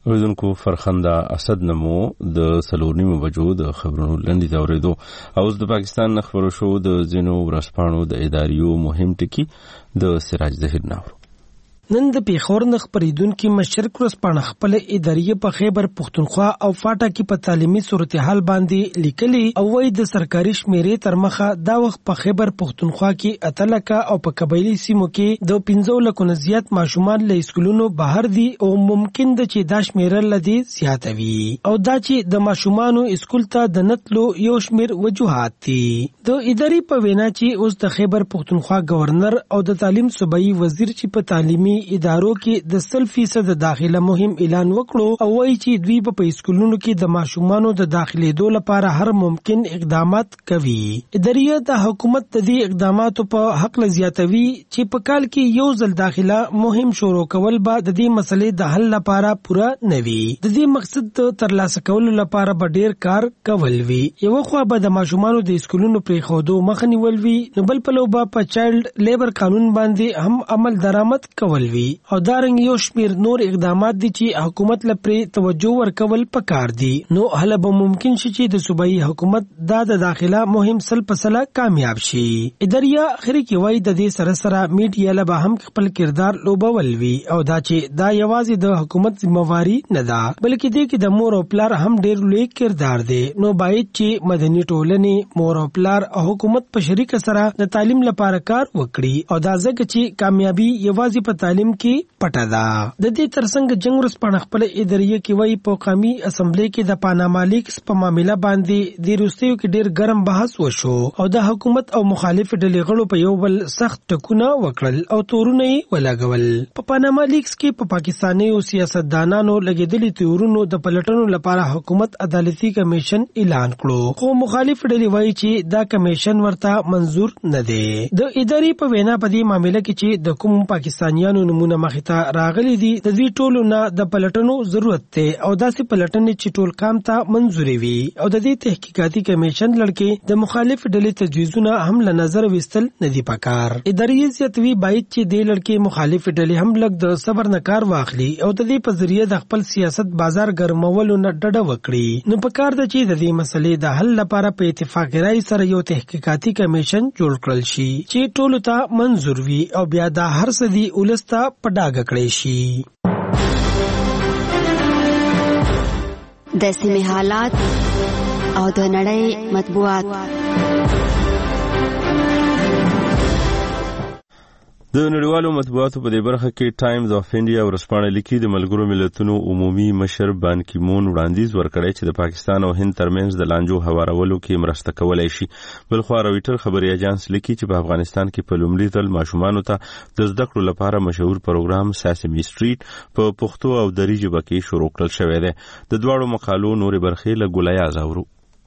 اوریدونکو فرخنده اسد نمو د سلورنیمو بجو د خبرونو لنډی اوریدو او د پاکستان خبرو شو د زینو ورسپانو د اداریو مهم ټکی د سراج ظهیر ناور. نن د پیښور نه خبرېدونکو مشرق ورسپانه خپل ادارې په خیبر پختونخوا او فاټا کې په تعلیمي صورتحال باندې لیکلي او وایي د سرکاري شمیرې تر مخه دا وخت په خیبر پختونخوا کې اتلکه او په قبایلی سیمو کې د 15 لکو نه زیات ماشومان له اسکولونو بهر دي او ممکن ده چې دا شمیره لدی زیاتوي او دا چې د ماشومانو اسکول ته د نتلو یو شمیر وجوهات دي. د ادارې په وینا چې اوس د خیبر پختونخوا گورنر او د تعلیم صوبایي وزیر چې په تعلیمي ادارو کې د 100% داخله مهم اعلان وکړو او وایي چې دوی په اسکولونو کې د ماشومانو د داخليدو لپاره هر ممکن اقدامات کوي. ادارې د حکومت د دې اقداماتو په حق زیاتوي چې په کال کې یو ځل داخله مهم شروع کول به د دې مسلې د حل لپاره پوره نوي. د دې مقصد د ترلاسه کولو لپاره به ډیر کار کول وي. یو خو به د ماشومانو د اسکولونو پرې خودو مخنیول وي نو بل په لوبه په چایلډ لیبر قانون باندې هم عمل درآمد کول وي او دارنګ یو شمیر نور اقدامات دي چې حکومت لپاره توجه ورکول پکار دي. نو هله به ممکن شي چې د صوبایي حکومت د داخله مهم سل پسله کامیاب شي. ادارې اخري کې وایي د دې سره سره میډیا له به هم خپل کردار لوبول وي او دا چې دا یوازې د حکومت ذمہواری نه ده بلکې دې کې د مور او پلار هم ډېر لوی کردار دی. نو باید چې مدني ټولنې مور او پلار او حکومت په شریک سره د تعلیم لپاره کار وکړي او دا ځکه چې کامیابی یوازې په تعلیم کې پټه ده. د دې ترڅنګ جنگ ورسپانه خپل ادارې کې وایي په قومي اسمبلی کې د پاناما لیکس په معاملې باندې د روسیو کې ډېر ګرم بحث وشو او د حکومت او مخالف ډلې غړو په یو بل سخت ټکونه وکړل او تورونه یې ولګول. په پاناما لیکس کې په پاکستاني او سیاستدانانو لګیدلي تورونو د پلټنو لپاره حکومت عدالتي کمیشن اعلان کړو خو مخالف ډلې وایي چې دا کمیشن ورته منظور نه دی. د ادارې په وینا په دې معاملې کې چې د کوم پاکستانیانو نمونه مخته راغلي دي د دې ټولو نه د پلټنو ضرورت دی او داسې پلټنې چې ټول کام ته منځوري وي او د دې تحقیقاتي کمیشن لړکې د مخالف ډلې تجویزونه هم له نظر وستل نه دي پکار. ادارې زیاتوي باید چې د لړکې مخالف ډلې هم لږ د صبر نه کار واخلي او د دې په ذریعہ د خپل سیاست بازار ګرمولو نه ډډه وکړي. نو پکار ده چې د دې مسلې د حل لپاره په اتفاق رائے سره یو تحقیقاتي کمیشن جوړ کړل شي چې ټولو ته منظور وي او بیا د هر څه دی ولسته پډاګ کړی شي. د سیمې حالات او د نړۍ مطبوعات. د نړیوالو مطبوعاتو په دې برخه کې ټایمز اف انډیا ورسپانه لیکي د ملګرو ملتونو عمومي مشر بان کی مون وړاندیز ورکړی چې د پاکستان او هند ترمنځ د لانجو هوارولو کې مرسته کولای شي. بلخو رويټر خبري اژانس لیکي چې په افغانستان کې په لومړي ځل ماشومانو ته د زده کړو لپاره مشهور پروګرام ساسمي سټریټ په پښتو او دري ژبه کې شروع کړل شوی دی. د دواړو مقالو نورې برخې له ګولایاز اورو.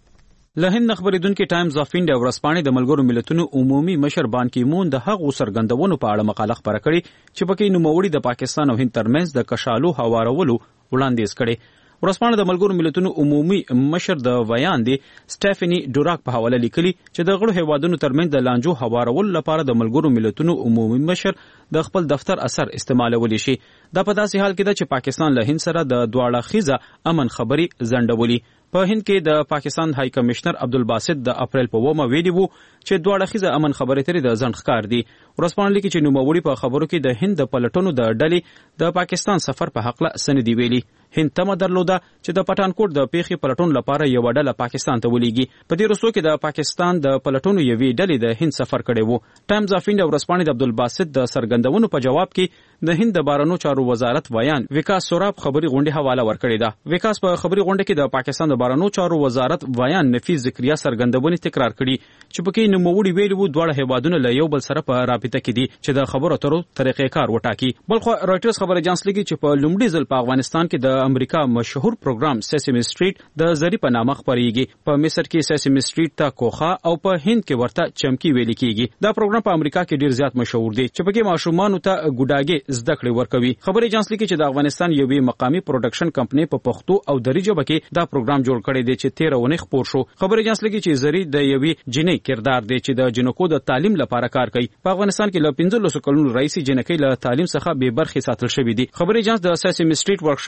له هند خبرېدونکو ټایمز اف انډیا ورسپانې د ملګرو ملتونو عمومي مشر بان کی مون د هغو سرګندونو په اړه مقاله خبره کړې چې پکې نوموړي د پاکستان او هند ترمنځ د کشالو هوارولو وړاندیز کړي. ورسپانې د ملګرو ملتونو عمومي مشر د ویان دی سټيفني ډوراک په حواله لیکلي چې د غړو هیوادونو ترمنځ د لانجو هوارولو لپاره د ملګرو ملتونو عمومي مشر د خپل دفتر اثر استعمالولی شي. دا په داسې حال کې ده چې پاکستان له هند سره د دواړه خیزه امن خبري ځنډولي. په هند کې د پاکستان های کمشنر عبدالباسط د اپریل په 9 ویلي وو چې دواړه خیزه امن خبرې ترې د ځنډ ښکار دي. ورسپانې لیکي چې نوموړي په خبرو کې د هند د پلټنو د ډلې د پاکستان سفر په حق له سندې ویلي. هند تمه درلوده چې د پټانکوټ د پیښې پلټون لپاره یو ډله پاکستان ته ولېږي. په دې وروستو کې د پاکستان د پلټونو یوې ډلې د هند سفر کړی وو. ټایمز اف انډیا ورسپانې د عبدالباسط د سرګندونو په جواب کې د هند د بهرنیو چارو وزارت ویان وکاس سوراب خبري غونډې حواله ورکړې ده. وکاس په خبري غونډه کې د پاکستان د بهرنیو چارو وزارت ویان نفیس ذکریا سرګندونې تکرار کړي چې پکې نوموړي ویلي وو دواړه هیوادونه له یو بل سره په رابطه کې دي چې د خبرو اترو طریقې کار وټاکي. بلخو رويټرز خبر اژانس لیکي چې په لومړي ځل په افغانستان کې د امریکا مشهور پروګرام ساسمي سټریټ د زری په نامه خبريږي. په مصر کې ساسمي سټریټ ته کوخه او په هند کې ورته چمکی ویل کیږي. دا پروګرام په امریکا کې ډیر زیات مشهور دی چې پکې ماشومان ته ګډاګي زده کړې ورکوي. خبر اژانس لیکي چې د افغانستان یوې مقامي پروډکشن کمپنی په پښتو او دري ژبه کې دا پروګرام جوړ کړی دی چې 13 ونې خپور شو. خبر اژانس لیکي چې زری د یوې جنې کردار دی چې د جنکو د تعلیم لپاره کار کوي. په افغانستان کې له 15 کلونو رئیس جنکې له تعلیم څخه به برخه ساتل شوې دي. خبر اژانس د ساسمي سټریټ ورکشاپ مرستې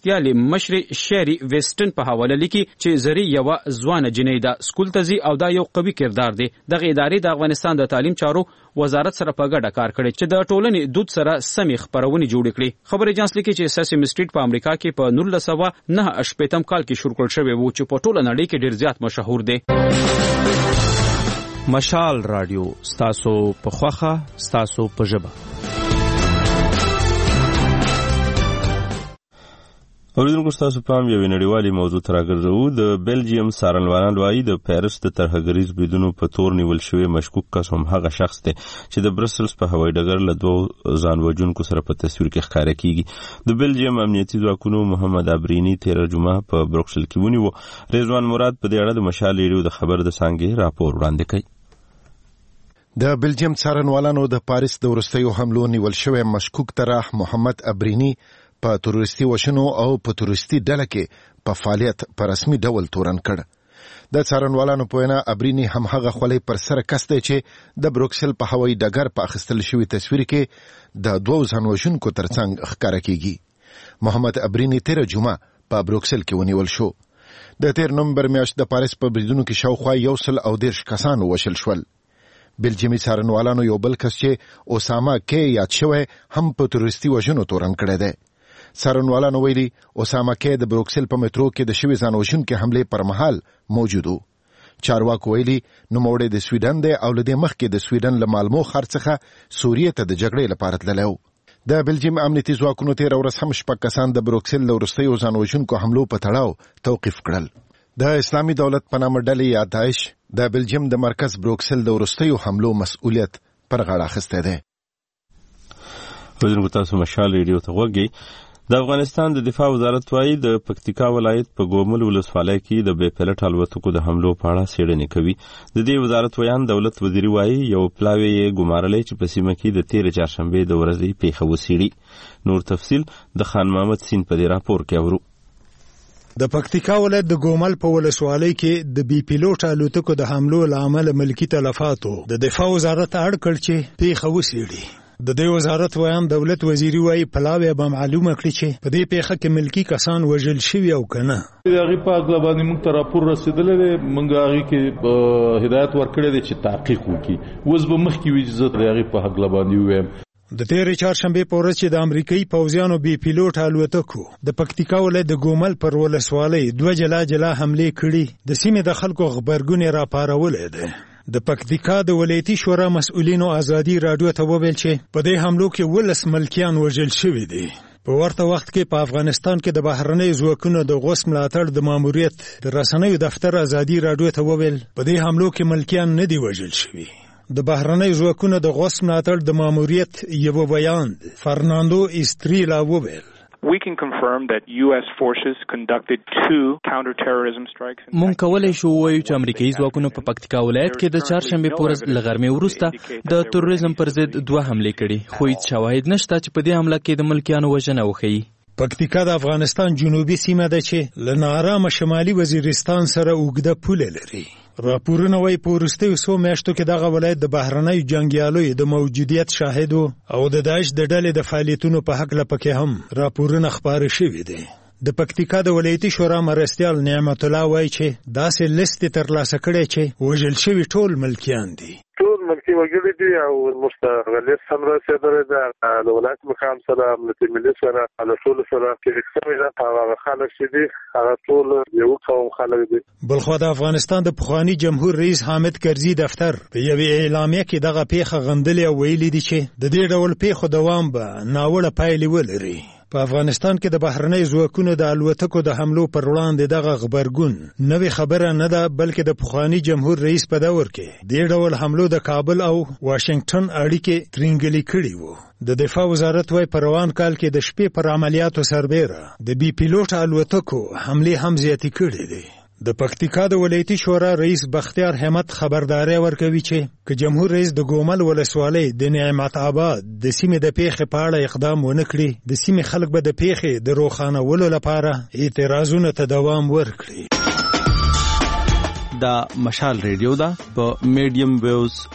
مرستيال مشر شيري ویسټن په حواله لیکي چې زری یو ځوان جنۍ ده سکول ته ځي او دا یو قوي کردار دی. دغه ادارې د افغانستان د تعلیم چارو وزارت سره په ګډه کار کړی چې د ټولنې دود سره سمې خبرونه جوړ کړي. خبر ایجنس لیکي چې سیسیم سټریټ په امریکا کې په 1989 کال کې شروع کړل شوی و چې په ټوله نړۍ کې ډیر زیات مشهور دی. مشال رادیو ستاسو په خوخه ستاسو په ژبه. اوریدونکو ستاسو پام یو نړیوالي موضوع ته راګرځو. د بلجیم څارنوالان وایي د پیرس د ترهګریز بریدونو په تور نیول شوی مشکوک کس هم هغه شخص دی چې د برسلز په هوایي ډګر له دوه ځان وژونکو سره په تصویر کې ښکاره کیږي. د بلجیم امنیتي ځواکونو محمد ابرینی 13 جمعه په بروکسل کې ونیو. رضوان مراد په دې اړه د مشال ریډیو د خبر د څانګې راپور وړاندې کړي. د بلجیم څارنوالانو د پاریس د وروستیو حملو نیول شوی مشکوک طرح محمد ابرینی په تروریستي وشنو او په تروریستي ډله کې په فعالیت په رسمي ډول تورن کړ. د څارنوالانو په وینا ابرینی هم هغه خولۍ پر سر کس دی چې د بروکسل په هوایي ډګر په اخیستل شوي تصویر کې د دوه ځانوژونکو ترڅنګ ښکاره کیږي. محمد ابرینی 13 جمعه په بروکسل کې ونیول شو. د 13 نومبر میاشت د پاریس په بریدونو کې شاوخوا 110 کسان وشل شول. بلجیمي څارنوالانو یو بل کس چې اوساما کې یاد شوی هم په تروریستي وژنو تورن کړی دی. څارنوالانو ویلي اوساما کې د بروکسل په مترو کې د شوي ځانوژونکي حملې پر مهال موجود و. چارواکو ویلي نوموړی د سویډن دی او له دې مخکې د سویډن له مالمو ښار څخه سوریې ته د جګړې لپاره تللی و. د بلجیم امنیتي ځواکونو 13 ورځ هم 6 کسان د بروکسل له وروستیو ځانوژونکو حملو په تړاو توقیف کړل. د اسلامي دولت په نامه ډلې یا داعش د بلجیم د مرکز بروکسل د وروستیو حملو مسؤلیت پر غاړه اخیستی دی. حضور تاسو مشال ریډیو ته وګورئ. د افغانستان د دفاع وزارت وايي د پکتیکا ولایت په ګومل ولسوالۍ کې د بې پلټ الوتکو د حملو په اړه څېړنې کوي. د دې وزارت ویان دولت وزیر وايي یو پلاوی یې ګمارلی چې په سیمه کې د 13 چهارشنبې د ورځې پیښه وڅېړي. نور تفصیل د خان محمد سین په دې راپور کې اورو. د پکتیکا ولایت د ګومل په ولسوالۍ کې د بي پیلوټ الوتکو د حملو له امله ملکي تلفاتو د دفاع وزارت اړ کړ چې پیښه وڅېړي. د دې وزارت ویان دولت وزیری وايي پلاوی به معلومه کړي چې په دې پیښه کې ملکی کسان وژل شوي او کنه. هغه په اغلا باندې موږ ته راپور رسیدلی دی. موږ هغه کې هدایت ورکړی دی چې تحقیق وکړي. اوس به مخکې وي چې زه هغه په اغلا باندې ووایم. د 13 چهارشنبې په ورځ چې د امریکایي پوځیانو بي پیلوټ الوتکو د پکتیکا ولایت د ګومل پر ولسوالۍ 2 جلا حملې کړي د سیمې د خلکو خبرګون راپارولې ده. د پکتیکا د ولایتي شورا مسؤلینو ازادي رادیو ته وویل چې په دې حملو کې 10 ملکیان وژل شوي دي. په ورته وخت کې په افغانستان کې د بهرنۍ ځواکونو د غوس ملاتړ د ماموریت د رسنیو دفتر ازادي رادیو ته وویل په دې حملو کې ملکیان نه دي وژل شوي. د بهرنۍ ځواکونو د غوس ملاتړ د ماموریت یو بیان فرناندو استریلا وویل We can confirm that U.S. forces conducted 2 counter-terrorism strikes. مونږ کولای شو وایو چې امریکایي ځواکونو په پکتیکا ولایت کې د چهارشنبې په ورځ له غرمې وروسته د تروریزم پر ضد 2 حملې کړي خو هیڅ شواهد نشته چې په دې حمله کې د ملکیانو وژنه وښیي. پکتیکا د افغانستان جنوبي سیمه ده چې له ناارامه شمالي وزیرستان سره اوږده پوله لري. راپورونه وايي په وروستیو څو میاشتو کې دغه ولایت د بهرنیو جنګیالیو د موجودیت شاهد او د داعش د ډلې د فعالیتونو په هکله پکې هم راپورونه خپاره شوي دي. د پکتیکا د ولایتي شورا مرستیال نعمت الله وايي چې داسې لیست ترلاسه کړی چې وژل شوي ټول ملکیان دي. ټول ملکي وګړي دي او مستغلس هم رسېدلي ده. د ولایت مقام سره امنیتي ملي سره له ټولو سره کې سمې ده. هغه خلک چې دي هغه ټول یو قوم خلک دي. بلخوا د افغانستان د پخواني جمهور رئیس حامد کرزي دفتر په یوې اعلامیه کې دغه پیښه غندلې او ویلي دي چې د دې ډول پیښو دوام به ناوړه پایلې ولري. په افغانستان کې د بهرنۍ ځواکونو د الوتکو د حملو پر وړاندې دغه غبرګون نوې خبره نه ده بلکې د پخواني جمهور رئیس په دور کې دې ډول حملو د کابل او واشنگټن اړیکې ترینګلې کړي وو. د دفاع وزارت وايي په روان کال کې د شپې پر عملیاتو سربیره د بي پیلوټ الوتکو حملې هم زیاتې کړي دي. د پکتیکا د ولایتي شورا رئیس بختیار همت خبرداري ورکوي چې که جمهور رئیس د ګومل ولسوالۍ د نعمت آباد د سیمې د پیښې په اړه اقدام ونه کړي د سیمې خلک به د پیښې د روښانولو لپاره اعتراضونو ته دوام ورکړي. دا مشال ریډیو ده په میډیم ویوز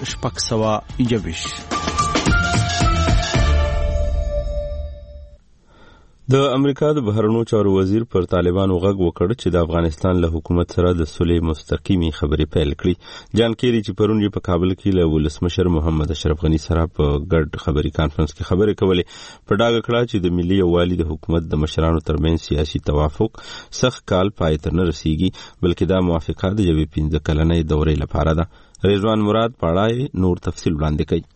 621. د امریکا د بهرنیو چارو وزیر پر طالبانو غږ وکړ چې د افغانستان له حکومت سره د صلح مستقیمي خبرې پیل کړي. جان کیری چې پرون په کابل کې له ولسمشر محمد اشرف غنی سره په ګډ خبري کانفرنس کې خبرې کولې، په ډاګه کړه چې د ملي یووالي د حکومت د مشرانو ترمنځ سیاسي توافق سخت کال پای ته نه رسیږي، بلکې دا موافقه د یوې 15 کلنې دورې لپاره ده. رضوان مراد پاړای نور تفصیل وړاندې کوي.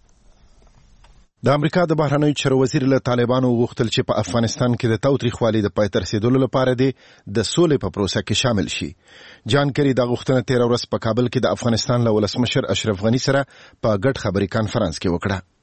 د امریکا د بهرنیو چارو وزیر له طالبانو غوښتل چې په افغانستان کې د تاوتریخوالي د پای ته رسیدلو لپاره د سولې په پروسه کې شامل شي. جان کری دا غوښتنه 13 ورځ په کابل کې د افغانستان له ولسمشر اشرف غنی سره په ګډ خبري کانفرنس کې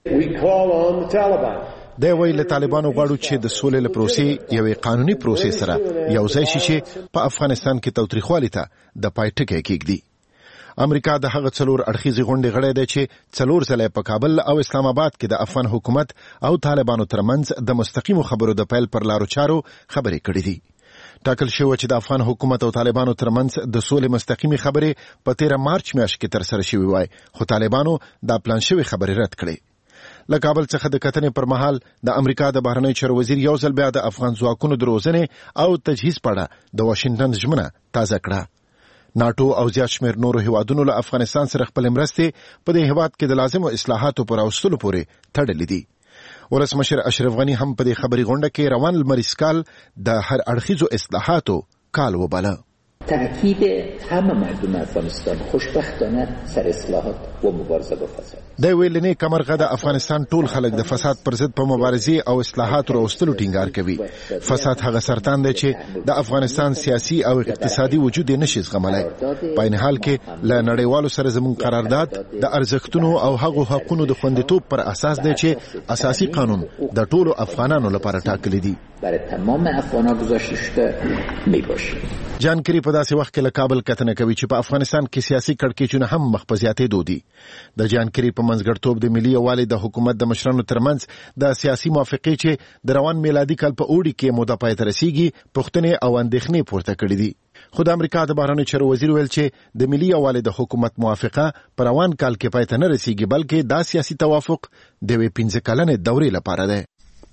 وکړه. دا ویل له طالبانو غواړو چې د سولې له پروسې یوې قانوني پروسې سره یو ځای شي چې په افغانستان کې تاوتریخوالي ته د پای ټکی کېږدي. امریکا د هغه څلور اړخیزې غونډې غړی دی چې 4 ځله په کابل او اسلام آباد کې د افغان حکومت او طالبانو ترمنځ د مستقیمو خبرو د پیل پر لارو چارو خبرې کړې دي. ټاکل شوی چې د افغان حکومت او طالبانو ترمنځ د سولې مستقیمي خبرې په 13 مارچ میاشت کې ترسره شوې وای، خو طالبانو دا پلان شوی خبرې رد کړې. له کابل څخه د کتنې پر مهال د امریکا د بهرنیو چارو وزیر یو ځل بیا د افغان ځواکونو د روزنې او تجهیز په اړه د واشنگټن ژمنه تازه کړه. ناتو او زیات شمیر نورو هیوادونو له افغانستان سره خپل مرستې په دې هیواد کې د لازمو اصلاحاتو پر اوستلو پورې تړلې دي. ولسمشر اشرف غنی هم په دې خبري غونډه کې روان لمریز کال د هر اړخیزو اصلاحاتو کال وباله. تاکید همه مردم افغانستان خوشبختانه سر اصلاحات و مبارزه با فساد. د ویلنې کمرغه د افغانستان ټول خلک د فساد پر ضد په مبارزه او اصلاحات راوستلو ټینګار کوي. فساد هغه سرطان دی چې د افغانستان سیاسي او اقتصادي وجود نشي زغملای. په این حال کې له نړیوالو سره زموږ قرارداد د ارزښتونو او هغو حقوقو د خوندیتوب پر اساس دی چې اساسي قانون د ټولو افغانانو لپاره ټاکلي دي. برای تمام افغانان گذاشته شده میباشه. جان کری په داسې وخت کې له کابل کتنه کوي چې په افغانستان کې سیاسي کړکېچونه هم مخ په زیاتېدو دي. د جان کری په منځګړیتوب د ملي یووالي د حکومت د مشرانو ترمنځ د سیاسي موافقې چې د روان میلادي کال په اوړي کې موده پای ته رسیږي پوښتنې او اندېښنې پورته کړې دي. خو د امریکا د بهرنیو چارو وزیر ویل چې د ملي یووالي د حکومت موافقه په روان کال کې پای ته نه رسیږي، بلکې دا سیاسي توافق د 15 کلنې دورې لپاره دی.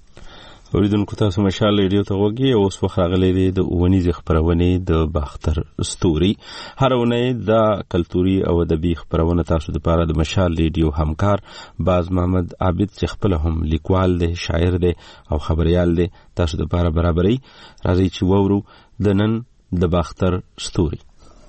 اوریدونکو تاسو مشال ریډیو ته وګورئ او اوس وخت راغلی دی د اونیز خبرونه د باختر ستوري. هر اونۍ د کلتوري او ادبي خبرونه تاسو د پاره د مشال ریډیو همکار باز محمد عابد چې خپل هم لیکوال دی، شاعر دی او خبريال دی تاسو د پاره برابرۍ. راځي چې وورو د نن د باختر ستوري.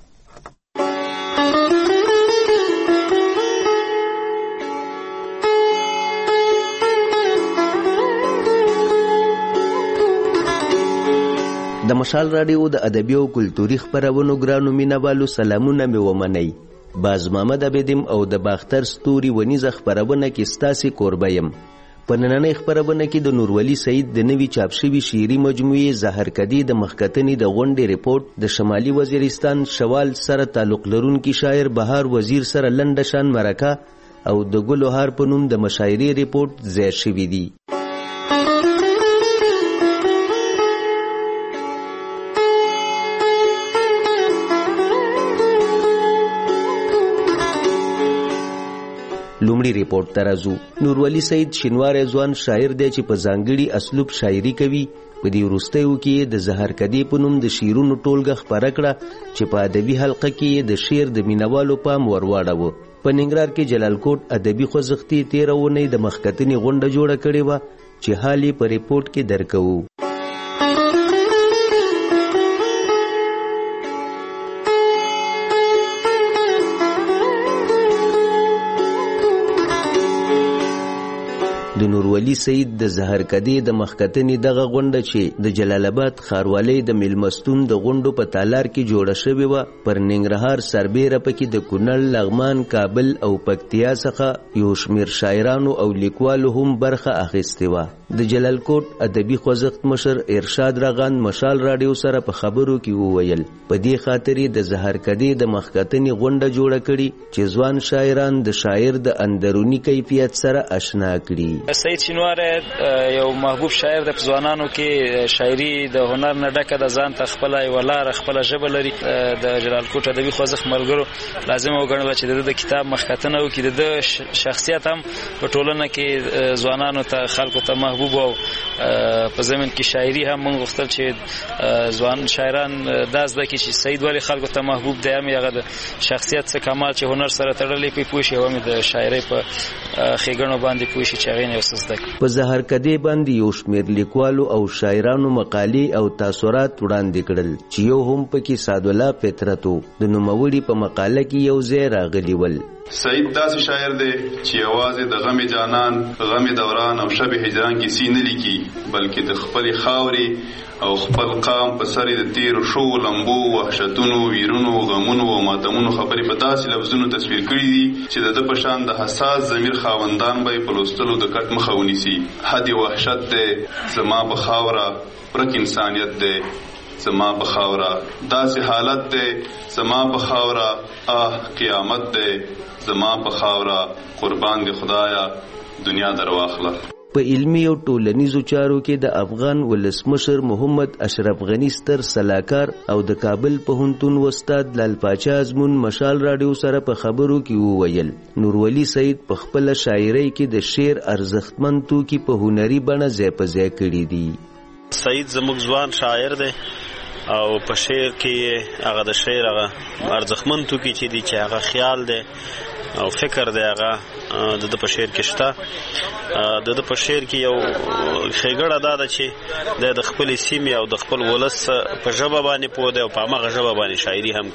د مشال رادیو د ادبي او کلتوري خبرونو ګرانو مینوالو سلامونه مې ومنئ. باز محمد عبدم او د باختر ستوري ونیزه خبرونه کې ستاسي کوربه یم. په نننۍ خبرونه کې د نورولي سعید د نوي چاپ شوي شعري مجموعې زهرکدي د مخکتنې د غونډې ریپورت، د شمالي وزیرستان شوال سره تعلق لرونکي شاعر بهار وزیر سره لنډه شان مرکه او د ګلو هار په نوم د مشاعرې ریپورت ځای شوي دي. لومړی ریپورت ته راځو. نورولي سعید شینواری ځوان شاعر دی چې په ځانګړي اسلوب شاعري کوي. په دې وروستیو کې د زهرکدي په نوم د شعرونو ټولګه خپره کړه چې په ادبي حلقه کې د شعر د مینوالو پام ورواړوه. په ننګرهار کې جلال کوټ ادبي خوځښتي 13 اونۍ د مخکتنې غونډه جوړه کړې وه چې حال یې په ریپورت کې درکوو. د نورولي سعید د زهرکدي د مخکتنې دغه غونډه چې د جلال آباد ښاروالۍ د میلمستون د غونډو په تالار کې جوړه شوې وه، پر ننګرهار سربیره پکې د کونړ، لغمان، کابل او پکتیا څخه یو شمېر شاعرانو او لیکوالو هم برخه اخیستې وه. د جلال کوټ ادبي خوځښت مشر ارشاد رغند مشال راډیو سره په خبرو کې وویل په دې خاطر د زهرکدي د مخکتنې غونډه جوړه کړي چې ځوان شاعران د شاعر د اندروني کیفیت سره آشنا کړي. سعید شینواری یو محبوب شاعر د ځوانانو کې شاعري د هنر نه ډکه د ځان ته خپل ولاره خپل ژبه لري. د جلال کوټ ادبي خوځښت ملګرو لازم وګڼل چې د کتاب مخکتنه وکړي، د شخصیت هم په ټولنه کې ځوانانو ته خلکو ته محبوب او په زمين کې شاعري هم موږ غوښتل چې ځوان شاعران دا زده کړي چې سید ولی خلکو ته محبوب دی، هم هغه د شخصیت څخه کمال چې هنر سره تړلې پوي شي، هم د شاعري په خېګڼو باندې پوي شي چې هغه نه وسس ده. په زهر کدی باندې یو شمېر لیکوالو او شاعرانو مقالې او تاثرات وړاندې کړل چې یو هم پکې سعدالله فطرتو د نوموړي په مقاله کې یو ځای راغلی ول. سعید داسې شاعر دی چې یوازې د غم جانان، غم دوران او شب هجران کې سینه لیکي، بلکې د خپل خاورې او خپل قام په سر د تیر شو لمبو، وحشتونو، ویرونو، غمونو او ماتمونو خبرې په داسې لفظونو تصویر کړي دي چې د په شان د حساس ضمیر خاوندان به په لوستلو د کټ مخه ونیسي. حد وحشت دی زما په خاوره، پرک انسانیت دی زما په خاوره، داسې حالت دی زما په خاوره، قیامت دی زما په خاوره، قربان دی خدایا دنیا درواخله. په علمي او ټولنیزو چارو کې د افغان ولسمشر محمد اشرف غنی ستر سلاکار او د کابل پوهنتون استاد لال پاچا ازمون مشال راډیو سره په خبرو کې وویل نورولي سید په خپل شاعرۍ کې د شعر ارزښتمن توکي په هنري بڼه ځای په ځای کړي دي. سید زموږ ځوان شاعر دی او په شعر کې هغه د شعر هغه ارزښتمن توکي چې دي چې هغه خیال دی او فکر دی، هغه د په شعر کې شته. د په شعر کې یو ښېګړه دا ده چې د خپل سیمې او د خپل ولس په ژبه باندې پوه دی او په هماغه ژبه باندې شاعري هم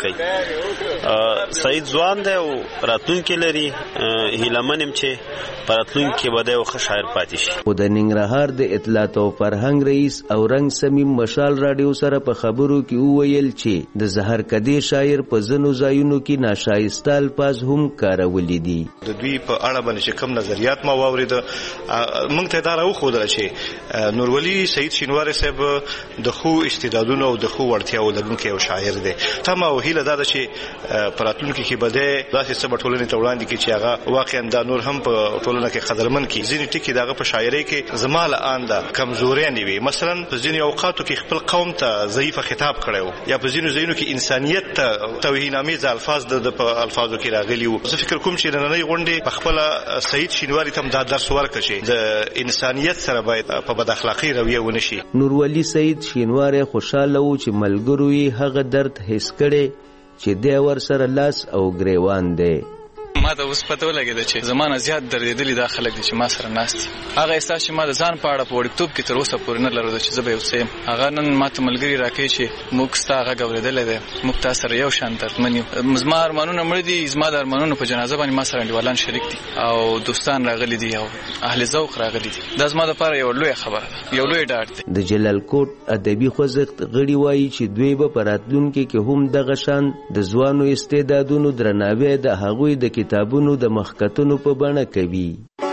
کوي. سعید ځوان دی او راتلونکی لري، هیله من یم چې په راتلونکي کې به دی یو ښه شاعر پاتې شي. خو د ننګرهار د اطلاعات او فرهنګ رئیس او رنګ سمیم مشال راډیو سره په خبرو کې وویل چې د زهر کدی شاعر په ځینو ځایونو کې ناشایسته الفاظ هم کارولي دي. د دوی په اړه باندې چې کوم نظریات ما واورید موږ ته دا راوښودل چې نورولي سید شینواری صاحب د خو استعدادونو او د خو وړتیاو لرونکی یو شاعر دی. تمه او هیله دا ده چې په راتلونکي کې به دی داسې څه به ټولنې ته وړاندې کړي چې هغه واقعا دا نور هم په ټولنه کې قدرمن کړي. ځینې ټکي د هغه په شاعرۍ کې زما له آن ده کمزورۍ نه وي، مثلا په ځینې اوقاتو کې خپل قوم ته ضعیفه خطاب کړی و، یا په ځینو ځایونو کې انسانیت ته توهینامیز الفاظ د په الفاظو کې راغلي وو. زه فکر کوم چې نننۍ غونډې په خپل سعید شینواری ته دا درس ورکړي چې د انسانیت سره باید په بد اخلاقی رویه ونه شي. نورولي سید شینواری خوشاله و چې ملګرو یې هغه درد حس کړي چې دی ور سره لاس او ګریوان دی. ما ته اوس پته ولګېده چې زمانه زیات دردېدلي دا خلک دي چې ما سره ناست دي. هغه احساس چې ما د ځان په اړه په وړکتوب کې تر اوسه پورې نه لرلو چې زه به یو څه یم، هغه نن ما ته ملګري راکوي چې موږ ستا غږ اورېدلی دی، موږ تا سره یو شان دردمن یو. زما ارمانونه مړه دي، زما د ارمانونو په جنازه باندې ما سره انډیوالان شریک دي او دوستان راغلي دي او اهل ذوق راغلي دي. دا زما دپاره یو لویه خبره ده، یو لوی ډاډ دی. د جلال کوټ ادبي خوځښت غړي وایي چې دوی به په راتلونکي کې هم دغه شان د ځوانو استعدادونو درناوی د هغوی د کتابونو د مخکتونو په بڼه کوي.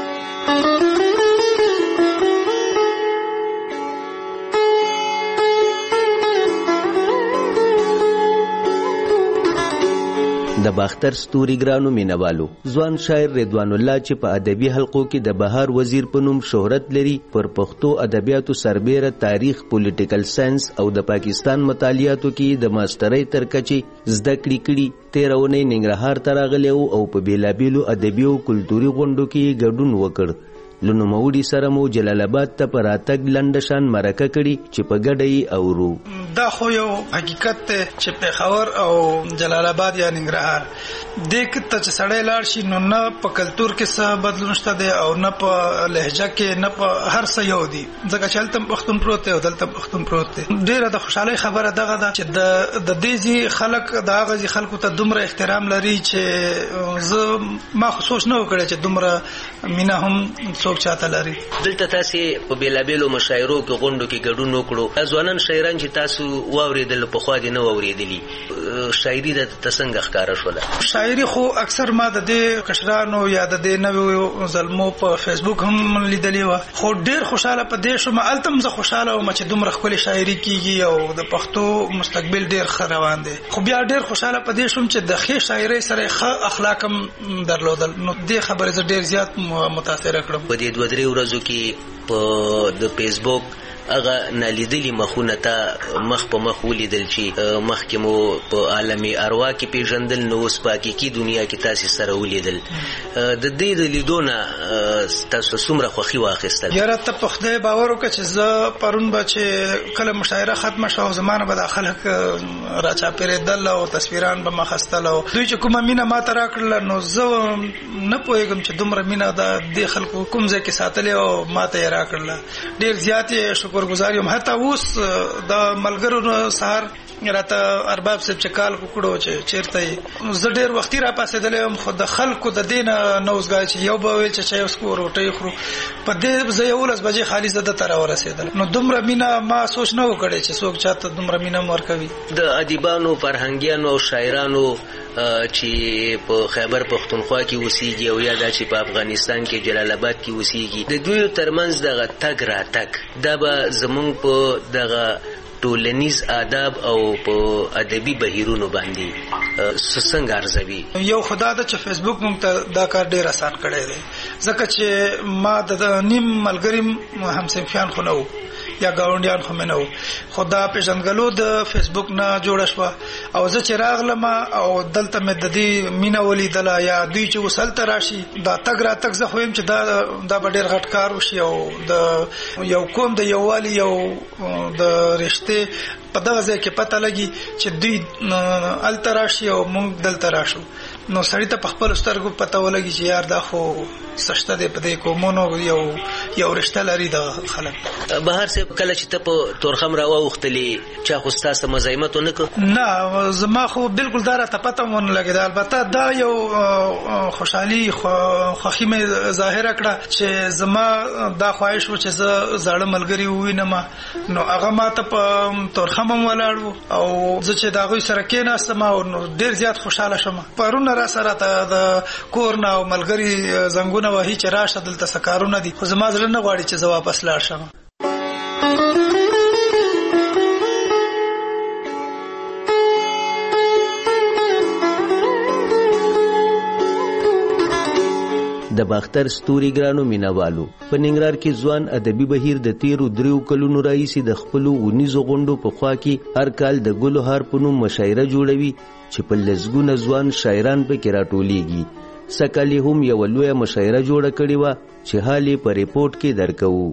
د باختر ستوري ګرانو مینوالو ځوان شاعر رضوان الله چې په ادبي حلقو کې د بهار وزیر په نوم شهرت لري، پر پښتو ادبیاتو سربیره تاریخ، پولیټیکل ساينس او د پاکستان مطالعاتو کې د ماسترۍ تر کچې زده کړې کړي. 13 اونۍ ننګرهار ته راغلی او په بیلابیلو ادبي او کلتوري غونډو کې ګډون وکړ. له نوموړي سره مو جلال آباد ته په راتګ لنډه شان مرکه کړي چې په ګډه یې اورو. دا خو یو حقیقت دی چې پېښور او جلال آباد یا ننګرهار دې کې ته چې سړی لاړ شي نو نه په کلتور کې څه بدلون شته دی او نه په لهجه کې، نه په هر څه یو دی، ځکه چې هلته پښتون پروت دی او دلته پښتون پروت دی. ډېره د خوشحالۍ خبره دغه ده چې د دې خلک د هغه خلکو ته دومره احترام لري چې زه ما خو سوچ نه وکړی چې دومره مینه هم څوک چاته لري. دلته تاسې په بیلابیلو مشاعرو کې غونډو کې ګډون وکړو. ځوانان شاعران چې تاسو واورېدل پخوا دې نه واورېدلي، شاعري د څنګه ښکاره شوله؟ شاعري خو اکثر ما د دې کشرانو یا د دې نویو زلمو په فیسبوک هم لیدلې وه، خو ډېر خوشحاله په دې شوم. هلته هم زه خوشحاله وم چې دومره ښکلې شاعري کېږي او د پښتو مستقبل ډېر ښه روان دی. خو بیا ډېر خوشحاله په دې شوم چې د ښې شاعرۍ سره ښه اخلاق هم درلودل، نو دې خبرې زه ډېر زیات متاثره کړم. په دې 2-3 ورځو کې په د فیسبوک هغه نالیدلی مخونه ته مخ په مخ ولیدل چې مخکې مو په عالمي اروا کې پیژندل، نو اوس په حقیقي دنیا کې تاسې سره ولیدل. د دې د لیدو نه تاسو څومره خوښي واخیستل؟ یاره ته په خدای باور وکړه چې زه پرون به چې کله مشاعره ختمه شوه زما نه به دا خلک راچاپېرېدل او تصویران به مخستل او دوی چې کومه مینه ماته راکړله نو زه نه پوهېږم چې دومره مینه د دې خلکو کوم ځای کې ساتلې او ماته یې راکړله. ډېر زیات یې شکرګزار یم. حتی اوس د ملګرو سهار راته ارباب صاحب چې کال وکړو چې چیرته زه ډېر وختي را پاسېدلی یم خو د خلکو د دې نه اوسګای چې یو به ویل چې چای وڅښو روټۍ خورو په دې زه 11 بجې خالي زه دلته راورسېدلم. نو دومره مینه ما سوچ نه و کړی چې څوک چاته دومره مینه ورکوي. د ادیبانو، فرهنګیانو او شاعرانو چې په خیبر پختونخوا کې اوسېږي او یا دا چې په افغانستان کې جلال آباد کې اوسېږي، د دوی ترمنځ دغه تګ راتګ دا به زمونږ په دغه ټولنیز آداب او په ادبي بهیرونو باندې څنګه ارزوي؟ یو خدا د چې فیسبوک مونږ ته دا کار ډېر آسان کړی دی ځکه چې ما د نیم ملګري همصنفیان خو نه وو یا ګاونډیان خو مې نه وو، خو دا پیژندګلو د فیسبوک نه جوړه شوه او زه چې راغلم او دلته مې د دې مینه ولیدله یا دوی چې اوس هلته راشي دا تګ راتګ زه خو یم چې دا به ډېر غټ کار وشي او د یو قوم د یووالي یو د رشتې په دغه ځای کې پته لګي چې دوی هلته راشي او موږ دلته راشو. نو سړی ته په خپل سترګو پته ولګي چې یار دا خو سشته دی په دې قومونو یو رشته لري د خلک. بهر صاحب کله چې ته په تورخم راواوختلې چا خو ستاسو مزاحمت ونه کړ؟ نه زما خو بالکل دا راته پته ونه لګېده. البته دا یو خوشحالي خوښي مې ظاهره کړه چې زما دا خواهش و چې زه زاړه ملګري ووینم. نو هغه ما ته په تورخم هم ولاړ و او زه چې د هغوی سره کېناستم او ډېر زیات خوشحاله شوم. پرونه را سره ته د کور نه او ملګري زنګونه وهي چې راشه دلته څه کارونه دي، خو زما زړه نه غواړي چې زه واپس لاړ شم. د باختر ستوري ګرانو مینوالو په ننګرهار کې ځوان ادبي بهیر د 13 کلونو راهیسې د خپلو ونیزو غونډو په خوا کې هر کال د ګلو هار په نوم مشاعره جوړوي چې په لسګونه ځوان شاعران پکې راټولیږي. سکه یې هم یوه لویه مشاعره جوړه کړې وه چې حال یې په ریپورټ کې درکوو.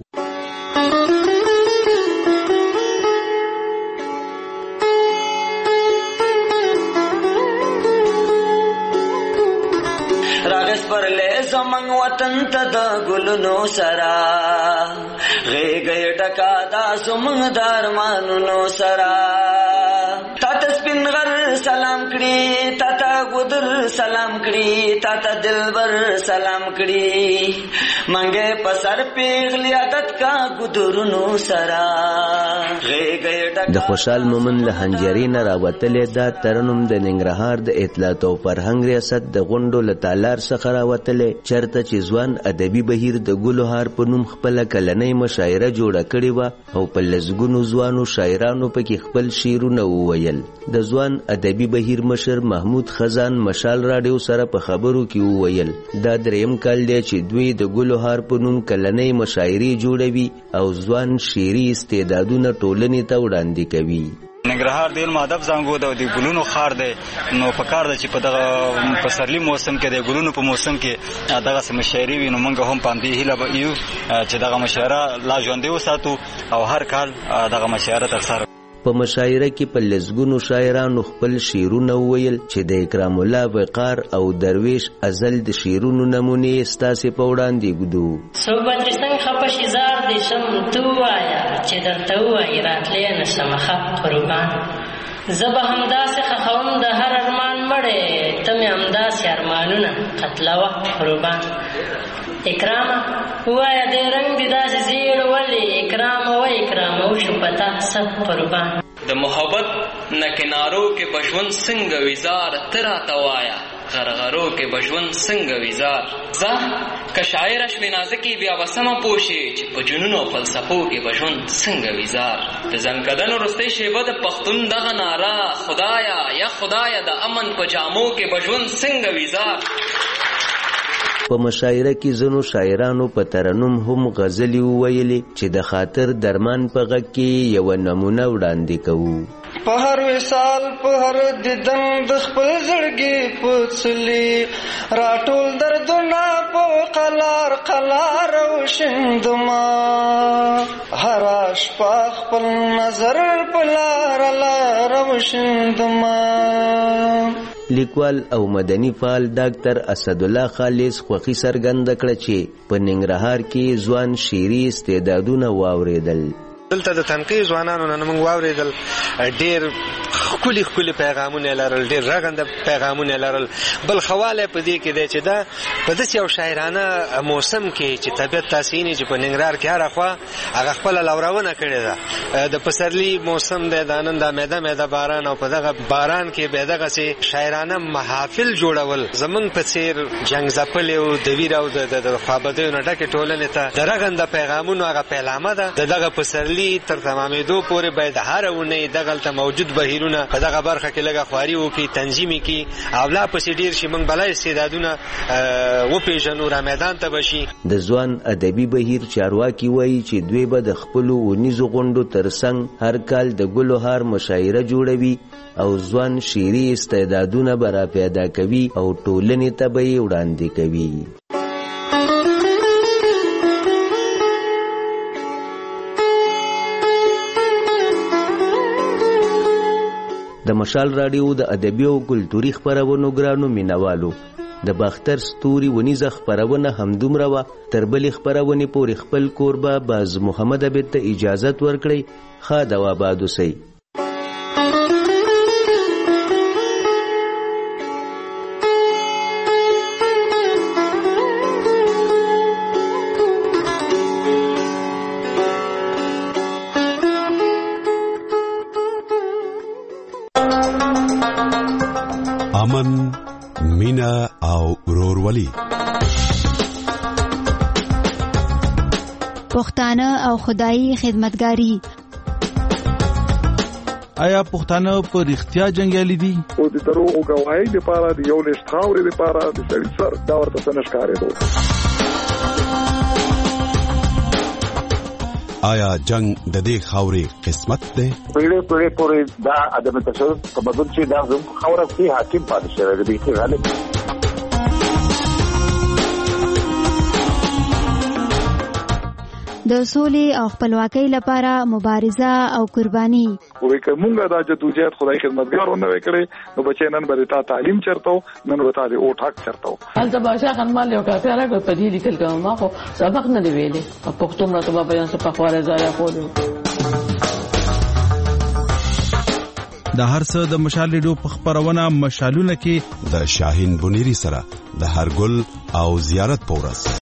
زمنګ وطن ته د ګلونو سرا غېږ ډکا دا زمنګ دارمانونو سرا تاته سپین غر سلام کړي، تاته ګودر سلام کړي، تاته دلبر سلام کړي، منګه په سر پیغلی عادت کا ګودرونو سرا غېږ د خوشحال مومن له هنجري نه راوتلې دا ترنم د ننګرهار د اطلاعات او فرهنګ ریاست د غونډو له تالار څخه راوتلې چرته چې ځوان ادبي بهیر د ګلو هار په نوم خپله کلنۍ مشاعره جوړه کړې وه او په لسګونو ځوانو شاعرانو پکې خپل شعرونه وویل. د ځوان ادبي بهیر مشر محمود خزان مشال راډیو سره په خبرو کې وویل دا 3م کال دی چې دوی د ګلو هار په نوم کلنۍ مشاعرې جوړوي او ځوان شعري استعدادونه ټولنې ته وړاندې کوي. ننګرهار د علم ادب زانګو د ګلونو خار دی، نو په کار ده چې په دغه پسرلي موسم کې د ګلونو په موسم کې دغه مشاعرې وي. نو موږ هم په همدې هیله به یو چې دغه مشاعره لا ژوندۍ وساتو او هر کال دغه مشاعره ترسره. په مشاعره کې په لسګونو شاعرانو خپل شعرونه وویل چې د اکرام الله وقار او درویش ازل د شعرونو نمونې ستاسې په وړاندې ږدو. څوک به ترې څنګه خفه شي زار دې شم ته ووایه چې درته ووایي راتلی نه شمه ښه قربان. زه به همداسې خښوم د هر ارمان مړې ته مې همداسې ارمانونه قتلوه قربان. اکرامه ووایه دې رنګ دې داسې زیړ ولې اکرامه و اکرامه وشو په تا څه قربان. د محبت نه کنارو کې به ژوند څنګه ویزار ته راته وایه غرغرو کې به ژوند څنګه ویزار. زه که شاعره شوې نازکې بیا به سمه پوه شې چې په جنونو او فلسفو کې به ژوند څنګه ویزار. د ځنکدن وروستۍ شیبه د پښتون دغه ناره خدایا یا خدایا د امن په جامو کې به ژوند څنګه ویزار. په مشاعره کې ځینو شاعرانو په ترنم هم غزلې وویلې چې د خاطر درمان په غږ کې یوه نمونه وړاندې کوو. په هر وصال په هر دیدن د خپل زړګي پڅلي راټول دردونه په قلار قلار وشندما هر شپه خپل نظر په لار لار وشندما. لیکوال او مدني فعال ډاکټر اسدالله خالص خوښي څرګنده کړه چې په ننګرهار کې ځوان شعري استعدادونه واورېدل. دلته د تنقیح ځوانانو نه موږ واورېدل ډېر ښکلي ښکلي پیغامونه لرل، ډېر رغنده پیغامونه لرل. بل خواله په دې کې دی چې دا په داسې یو شاعرانه موسم کې چې طبیعت تاسې یې چې په ننګرهار کې هره خوا هغه خپله لورونه کړې ده. د پسرلي موسم دی، د نن دا میده میده باران، او په دغه باران کې به دغسې شاعرانه محافل جوړول زمونږ په څېر جنګ ځپلې او د ویر او د خوابدیو نه ډکې ټولنې ته د رغنده پیغامونو هغه پیلامه ده. د دغه پسرلي تر تمامېدو پورې باید هره اونۍ دغلته موجود بهیرونه په دغه برخه کې لږه خواري وکړي، تنظیم یې کړي او لا پسې ډېر شي، موږ بله استعدادونه وپېژنو، را میدان ته به شي. د ځوان ادبي بهیر چارواکي وایي چې دوی به د خپلو اونیزو غونډو ترڅنګ هر کال د ګلو هار مشاعره جوړوي او ځوان شعري استعدادونه به را پیدا کوي او ټولنې ته به یې وړاندې کوي. د مشال راډیو د ادبي او کلتوري خپرونو ګرانو مینوالو، د باختر ستوري ونیزه خپرونه همدومره وه. تر بلې خپرونې پورې خپل کوربه باز محمد عبید ته اجازت ورکړئ. ښه د آباد اوسئ. امن، مینا او ورورولي. پښتانه او خدایي خدمتګاري. آیا پښتانه په رښتیا جنګیالي دي؟ او د دروغ گواهی لپاره د یو لښت خاورې لپاره د سړي سر دا ورته څه نه ښکارېدو. آیا جنگ د دې خاورې قسمت دی؟ پیړۍ پیړۍ پورې دا عدم تشدد تمدن چې دا زموږ خاوره کې حاکم پاتې شوی دی، غالب د سولې او خپلواکۍ لپاره مبارزه او قرباني. وې که مونږه دا جدوجہد خدای خدمتګار ونه وکړي نو بچي نن به تا تعلیم چرته نن به تا د اوټ حق چرته. هلته بادشاہ خانمال یو کافي راغی په دې لیکل کوم ما خو سبق نه دی ویلي پښتو مرته په بیان څه په خواره ځای خوري. د هر څه د مشال ریډیو په خپرونه مشالونه کې د شاهین بنيري سره د هر ګل او زیارت پورس